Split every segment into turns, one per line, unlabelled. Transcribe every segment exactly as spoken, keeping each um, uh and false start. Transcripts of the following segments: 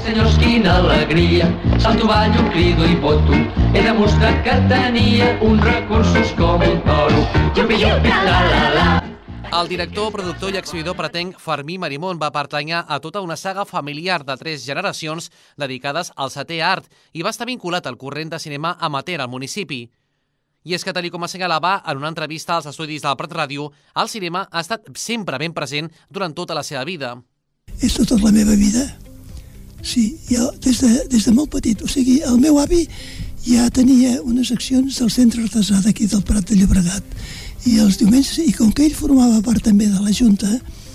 senyors, quina alegria, salto, ballo, crido i voto, he demostrat que tenia uns recursos com un toro. Jupi, jupi, la, la, la.
El director, productor i exhibidor pretenc Fermí Marimon va pertànyer a tota una saga familiar de tres generacions dedicades al setè art i va estar vinculat al corrent de cinema amateur al municipi. I és que, tal com assenyalava en una entrevista als estudis del Prat Ràdio, el cinema ha estat sempre ben present durant tota la seva vida.
És tota la meva vida. Sí, jo des de, des de molt petit. O sigui, el meu avi ja tenia unes accions del centre artesà d'aquí del Prat de Llobregat. I els diumenges, i com que ell formava part també de la Junta,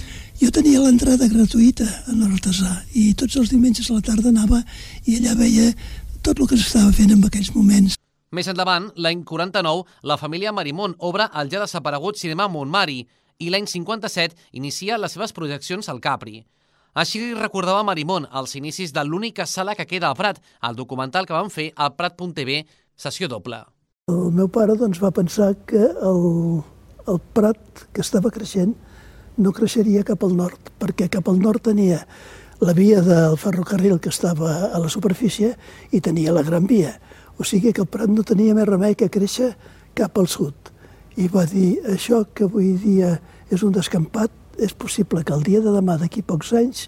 jo tenia l'entrada gratuïta en l'artesà i tots els diumenges a la tarda anava i allà veia tot el que s'estava fent en aquells moments.
Més endavant, l'any quaranta-nou, la família Marimon obre el ja desaparegut cinema Montmari i l'any cinquanta-set inicia les seves projeccions al Capri. Així recordava Marimon els inicis de l'única sala que queda al Prat, el documental que van fer al Prat punt tv, sessió doble.
El meu pare doncs, va pensar que el, el Prat que estava creixent no creixeria cap al nord, perquè cap al nord tenia la via del ferrocarril que estava a la superfície i tenia la Gran Via. O sigui que el Prat no tenia més remei que créixer cap al sud. I va dir, això que avui dia és un descampat, és possible que el dia de demà, d'aquí pocs anys,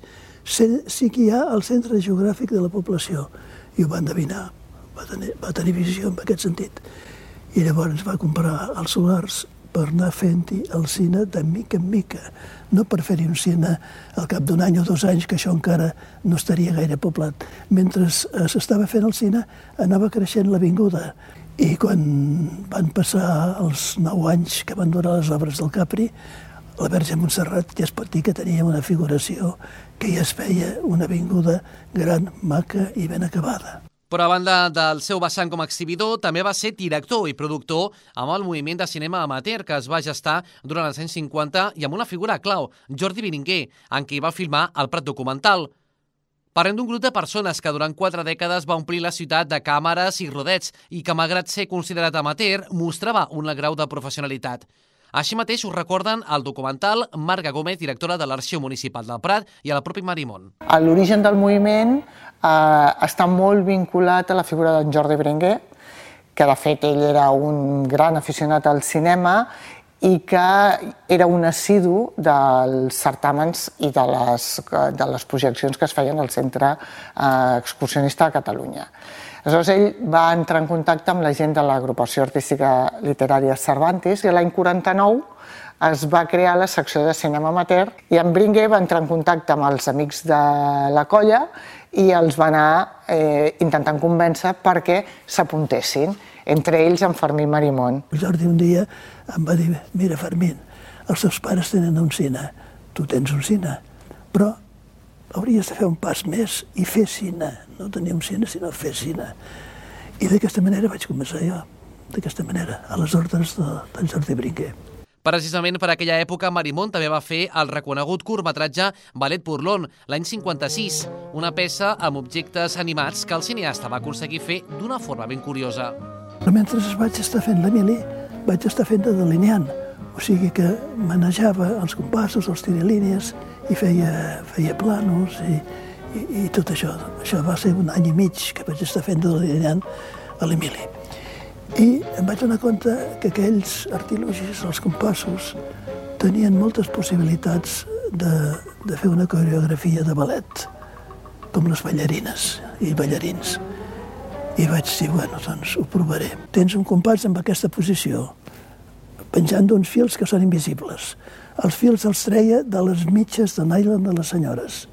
sigui ja el centre geogràfic de la població. I ho va endevinar, va tenir, va tenir visió en aquest sentit. I llavors va comprar els solars per anar fent-hi el cine de mica en mica, no per fer-hi un cine al cap d'un any o dos anys, que això encara no estaria gaire poblat. Mentre s'estava fent el cine, anava creixent l'avinguda. I quan van passar els nou anys que van durar les obres del Capri, la Verge Montserrat ja es pot dir que tenia una figuració que ja es feia una avinguda gran, maca i ben acabada.
Però a banda del seu vessant com a exhibidor, també va ser director i productor amb el moviment de cinema amateur que es va gestar durant els anys cinquanta i amb una figura clau, Jordi Berenguer, en qui va filmar el Prat documental. Parlem d'un grup de persones que durant quatre dècades va omplir la ciutat de càmeres i rodets i que, malgrat ser considerat amateur, mostrava un grau de professionalitat. Així mateix ho recorden al documental Marga Gómez, directora de l'Arxiu Municipal del Prat, i el propi Marimon.
L'origen del moviment eh, està molt vinculat a la figura d'en Jordi Berenguer, que de fet ell era un gran aficionat al cinema i que era un assidu dels certàmens i de les, de les projeccions que es feien al Centre eh, Excursionista de Catalunya. Aleshores, ell va entrar en contacte amb la gent de l'agrupació artística literària Cervantes i l'any quaranta-nou es va crear la secció de cinema amateur i en Berenguer va entrar en contacte amb els amics de la colla i els va anar eh, intentant convèncer perquè s'apuntessin, entre ells en Fermí Marimon.
El Jordi un dia em va dir, mira Fermín, els teus pares tenen un cine, tu tens un cine, però hauries de fer un pas més i fer cine, no tenir un cine, sinó fer cine. I d'aquesta manera vaig començar jo, d'aquesta manera, a les ordres de, del Jordi Berenguer.
Precisament per aquella època, Marimon també va fer el reconegut curtmetratge Ballet Burlón, l'any cinquanta-sis, una peça amb objectes animats que el cineasta va aconseguir fer d'una forma ben curiosa.
Però mentre vaig estar fent l'Emili, vaig estar fent de delineant, o sigui que manejava els compassos, els tirilínies, i feia, feia planos i, i, i tot això. Això va ser un any i mig que vaig estar fent de delineant a l'Emili. I em vaig donar compte que aquells artilugis, els compassos, tenien moltes possibilitats de, de fer una coreografia de ballet, com les ballarines i ballarins. I vaig dir, bueno, doncs ho provaré. Tens un compàs amb aquesta posició, penjant d'uns fils que són invisibles. Els fils els treia de les mitges de nylon de les senyores.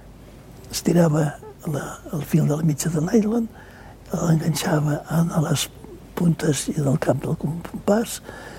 Estirava la, el fil de la mitja de nylon, l'enganxava a les puntes i del cap del compàs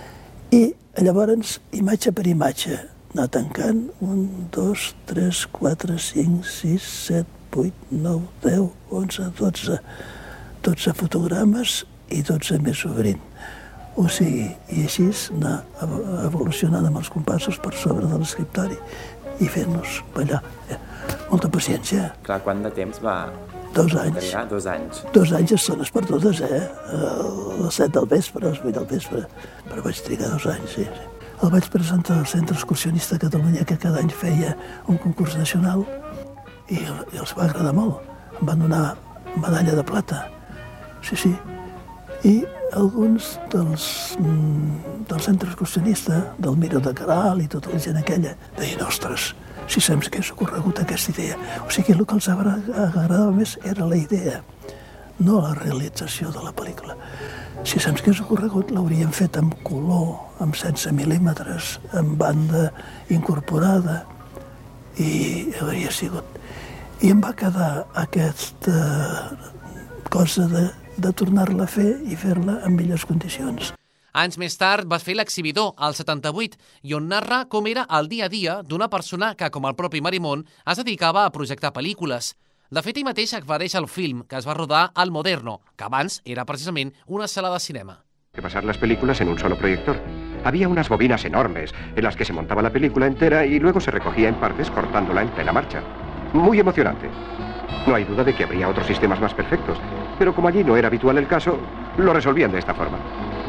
i llavors, imatge per imatge, anar tancant un, dos, tres, quatre, cinc, sis, set, vuit, nou, deu, onze, dotze, dotze fotogrames i dotze més obrint. O sigui, i així anar evolucionant amb els compassos per sobre de l'escriptori i fent-los ballar. Molta paciència.
Clar, quant de temps va...
Dos anys.
Trigar? Dos anys.
Dos anys estones per totes, eh? A les set del vespre, a les vuit del vespre. Però vaig trigar dos anys, sí. El vaig presentar al Centre Excursionista de Catalunya, que cada any feia un concurs nacional, i, i els va agradar molt. van donar medalla de plata. Sí, sí. I alguns dels, del centre excursionista, del Miro de Caral i tota la gent aquella, deien, ostres, si se'ns hagués ocorregut aquesta idea. O sigui, el que els agradava més era la idea, no la realització de la pel·lícula. Si se'ns hagués ocorregut, l'hauríem fet amb color, amb setze mil·límetres, amb banda incorporada, i hauria sigut. I em va quedar aquesta cosa de, de tornar-la a fer i fer-la en millors condicions.
Anys més tard va fer L'Exhibidor, al setanta-vuit, i on narra com era el dia a dia d'una persona que, com el propi Marimón, es dedicava a projectar pel·lícules. De fet, ell mateix aclareix el film, que es va rodar al Moderno, que abans era precisament una sala de cinema.
Que pasar las películas en un solo proyector. Había unas bobinas enormes en las que se montaba la película entera y luego se recogía en partes cortándola en plena marcha. Muy emocionante. No hay duda de que habría otros sistemas más perfectos, pero como allí no era habitual el caso, lo resolvían de esta forma.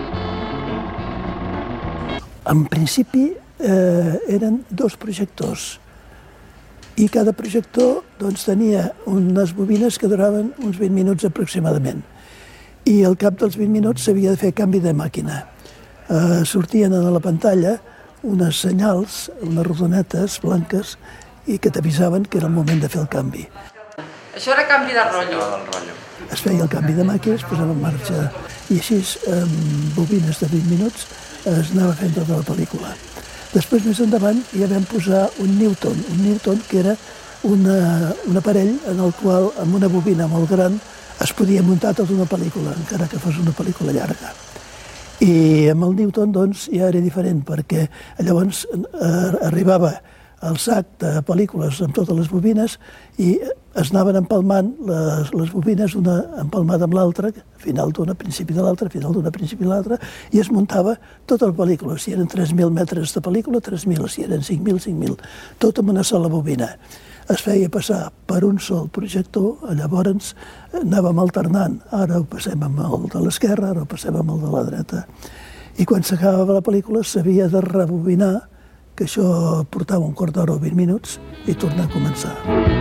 En principi eh, eren dos projectors i cada projector doncs, tenia unes bobines que duraven uns vint minuts aproximadament. I al cap dels vint minuts s'havia de fer canvi de màquina. Eh, sortien a la pantalla unes senyals, unes rodonetes blanques, i que t'avisaven que era el moment de fer el canvi.
Això era canvi de rotllo.
Es feia el canvi de màquina, es posava en marxa, i així, amb bobines de vint minuts, es anava fent tota la pel·lícula. Després, més endavant, ja vam posar un Newton, un Newton que era una, un aparell en el qual, amb una bobina molt gran, es podia muntar tota una pel·lícula, encara que fos una pel·lícula llarga. I amb el Newton, doncs, ja era diferent, perquè llavors eh, arribava el sac de pel·lícules amb totes les bobines i es anaven empalmant les, les bobines, una empalmada amb l'altra, final d'una, principi de l'altra, final d'una, principi de l'altra, i es muntava tota la pel·lícula. Si eren tres mil metres de pel·lícula, tres mil, si eren cinc mil, cinc mil, tot amb una sola bobina. Es feia passar per un sol projector, llavors anàvem alternant, ara ho passem amb el de l'esquerra, ara ho passem amb el de la dreta. I quan s'acabava la pel·lícula s'havia de rebobinar, que això portava un quart d'hora o vint minuts, i tornar a començar.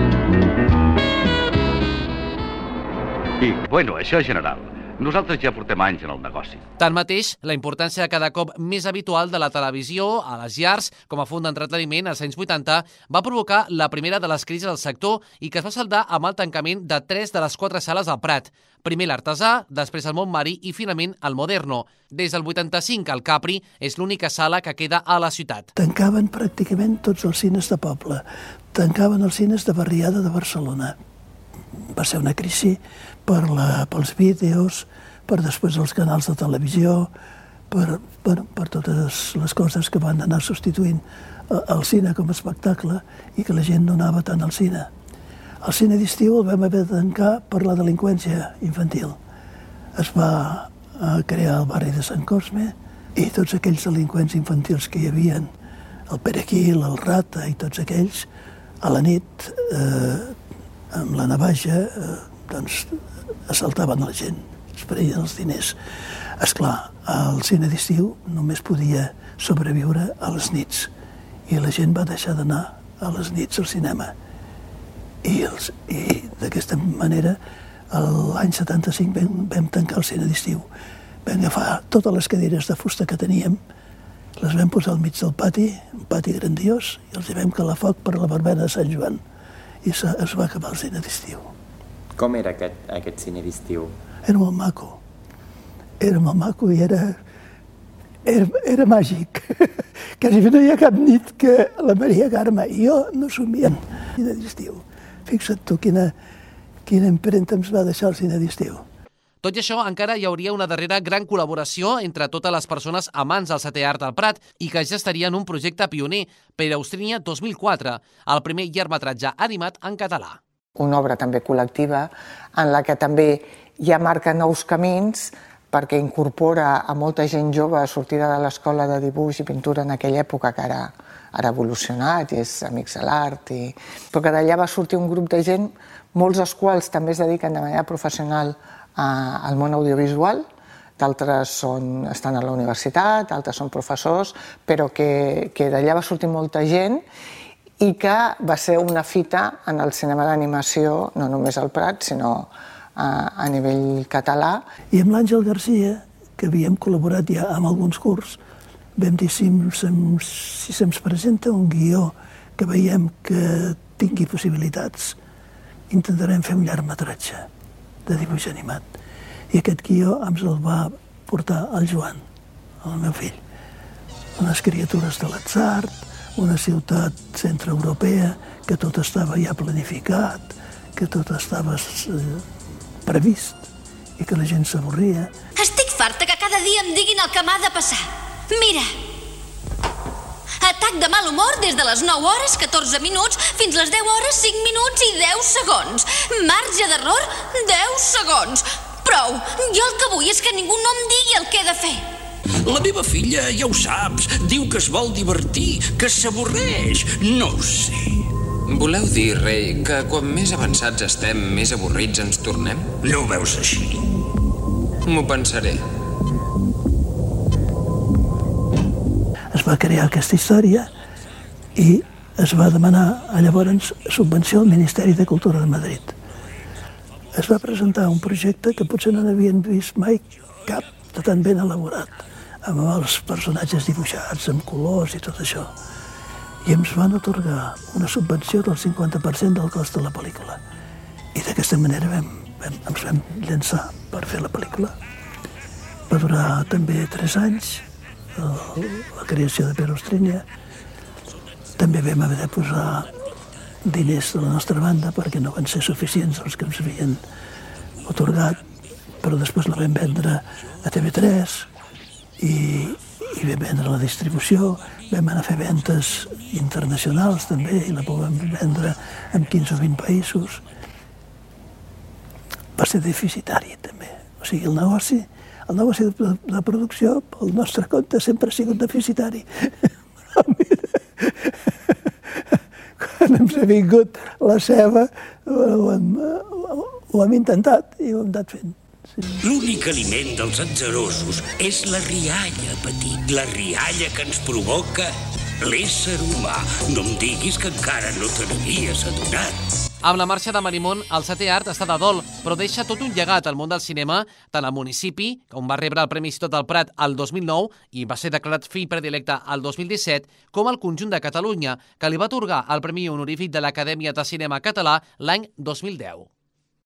I, bueno, això és general. Nosaltres ja portem anys en el negoci.
Tanmateix, la importància cada cop més habitual de la televisió a les llars com a font d'entreteniment als anys vuitanta va provocar la primera de les crisis del sector i que es va saldar amb el tancament de tres de les quatre sales al Prat. Primer l'Artesà, després el Montmari i finalment el Moderno. Des del vuitanta-cinc el Capri és l'única sala que queda a la ciutat.
Tancaven pràcticament tots els cines de poble. Tancaven els cines de barriada de Barcelona. Va ser una crisi per la, pels vídeos, per després els canals de televisió, per, per, per totes les coses que van anar substituint el cine com a espectacle i que la gent no anava tant al cine. El cine d'estiu el vam haver de tancar per la delinqüència infantil. Es va crear el barri de Sant Cosme i tots aquells delinqüents infantils que hi havia, el Perequil, el Rata i tots aquells, a la nit, eh, amb la navaja, eh, doncs, assaltaven la gent, es preien els diners. Esclar, el cine d'estiu només podia sobreviure a les nits i la gent va deixar d'anar a les nits al cinema. I, els, i d'aquesta manera, l'any setanta-cinc vam, vam tancar el cine d'estiu. Vam agafar totes les cadires de fusta que teníem, les vam posar al mig del pati, un pati grandiós, i els hi vam calar foc per la verbena de Sant Joan. I es va acabar el cine d'estiu.
Com era aquest, aquest cine d'estiu?
Era molt maco. Era molt maco i era, era, era màgic. Quasi no hi ha cap nit que la Maria Carme i jo no somien cine d'estiu. Fixa't tu quina, quina empremta ens va deixar el cine d'estiu.
Tot i això, encara hi hauria una darrera gran col·laboració entre totes les persones amants del setè art al Prat i que ja estaria en un projecte pioner, per Austrínia dos mil quatre, el primer llargmetratge animat en català.
Una obra també col·lectiva en la que també ja marca nous camins perquè incorpora a molta gent jove sortida de l'escola de dibuix i pintura en aquella època que ara ha evolucionat i és Amics de l'Art. I... Però que d'allà va sortir un grup de gent, molts dels quals també es dediquen de manera professional al món audiovisual, d'altres són, estan a la universitat, altres són professors, però que, que d'allà va sortir molta gent i que va ser una fita en el cinema d'animació, no només al Prat, sinó a, a nivell català.
I amb l'Àngel Garcia, que havíem col·laborat ja amb alguns curts, vam dir si, si se'ns presenta un guió que veiem que tingui possibilitats, intentarem fer un llargmetratge de dibuix animat. I aquest guió ens el va portar el Joan, el meu fill. Unes criatures de l'atzar, una ciutat centreeuropea, que tot estava ja planificat, que tot estava eh, previst i que la gent s'avorria.
Estic farta que cada dia em diguin el que m'ha de passar. Mira! Atac de mal humor des de les nou hores, catorze minuts, fins les deu hores, cinc minuts i deu segons. Marge d'error, deu segons. Prou! Jo el que vull és que ningú no em digui el que he de fer.
La meva filla, ja ho saps, diu que es vol divertir, que s'avorreix. No ho sé.
Voleu dir, rei, que quan més avançats estem, més avorrits ens tornem?
No ho veus així?
M'ho pensaré.
Es va crear aquesta història i es va demanar llavors subvenció al Ministeri de Cultura de Madrid. Es va presentar un projecte que potser no n'havien vist mai cap de tan ben elaborat, amb els personatges dibuixats, amb colors i tot això. I ens van atorgar una subvenció del cinquanta per cent del cost de la pel·lícula. I d'aquesta manera vam, vam, ens vam llançar per fer la pel·lícula. Va durar també tres anys, la creació de Perostrinia. També vam haver de posar diners de la nostra banda perquè no van ser suficients els que ens havien atorgat, però després la vam vendre a T V tres i, i vam vendre la distribució, vam anar a fer ventes internacionals també i la vam vendre en quinze o vint països. Va ser deficitari també, o sigui, el negoci El negoci de, de producció, pel nostre compte, sempre ha sigut deficitari. Quan ens ha vingut la ceba, ho hem, ho hem intentat i ho hem anat fent. Sí.
L'únic aliment dels atzerosos és la rialla, petit, la rialla que ens provoca l'ésser humà. No em diguis que encara no te n'havies adonat.
Amb la marxa de Marimón, el setè art està de dol, però deixa tot un llegat al món del cinema, tant al municipi, on va rebre el Premi Ciutat del Prat el dos mil nou i va ser declarat fill predilecte el dos mil disset, com al conjunt de Catalunya, que li va atorgar el Premi Honorífic de l'Acadèmia de Cinema Català l'any dos mil deu.